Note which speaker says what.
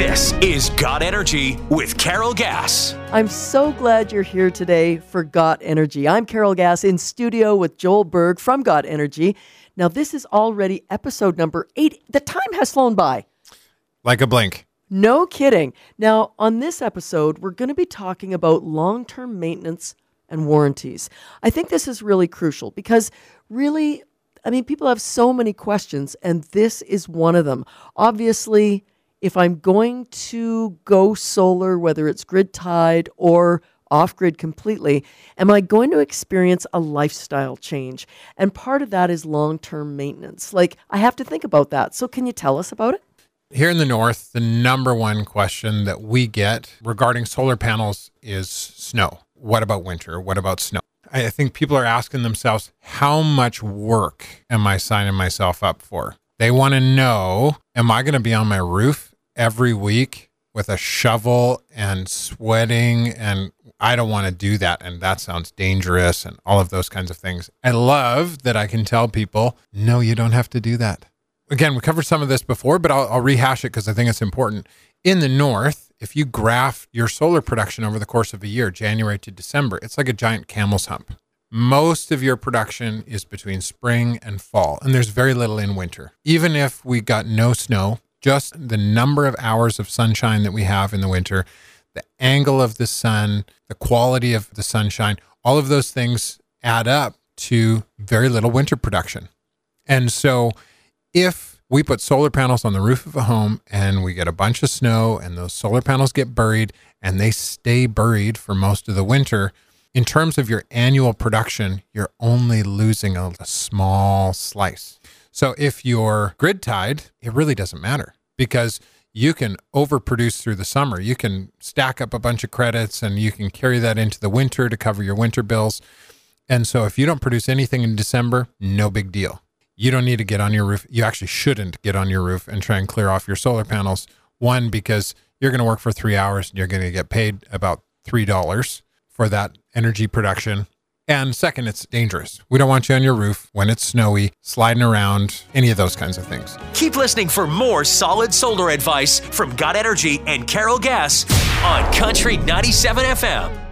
Speaker 1: This is Got Energy with Carol Gass.
Speaker 2: I'm so glad you're here today for Got Energy. I'm Carol Gass in studio with Joel Berg from Got Energy. Now, this is already episode number 8. The time has flown by.
Speaker 3: Like a blink.
Speaker 2: No kidding. Now, on this episode, we're going to be talking about long-term maintenance and warranties. I think this is really crucial because really, people have so many questions, and this is one of them. Obviously, if I'm going to go solar, whether it's grid-tied or off-grid completely, am I going to experience a lifestyle change? And part of that is long-term maintenance. I have to think about that. So can you tell us about it?
Speaker 3: Here in the north, the number one question that we get regarding solar panels is snow. What about winter? What about snow? I think people are asking themselves, how much work am I signing myself up for? They want to know, am I going to be on my roof every week with a shovel and sweating? And I don't want to do that. And that sounds dangerous and all of those kinds of things. I love that I can tell people, no, you don't have to do that. Again, we covered some of this before, but I'll rehash it because I think it's important. In the north, if you graph your solar production over the course of a year, January to December, it's like a giant camel's hump. Most of your production is between spring and fall, and there's very little in winter. Even if we got no snow, just the number of hours of sunshine that we have in the winter, the angle of the sun, the quality of the sunshine, all of those things add up to very little winter production. And so if we put solar panels on the roof of a home and we get a bunch of snow and those solar panels get buried and they stay buried for most of the winter, in terms of your annual production, you're only losing a small slice. So if you're grid tied, it really doesn't matter because you can overproduce through the summer. You can stack up a bunch of credits and you can carry that into the winter to cover your winter bills. And so if you don't produce anything in December, no big deal. You don't need to get on your roof. You actually shouldn't get on your roof and try and clear off your solar panels. One, because you're going to work for 3 hours and you're going to get paid about $3 for that energy production. And second, it's dangerous. We don't want you on your roof when it's snowy, sliding around, any of those kinds of things.
Speaker 1: Keep listening for more solid solar advice from Got Energy and Carol Gass on Country 97 FM.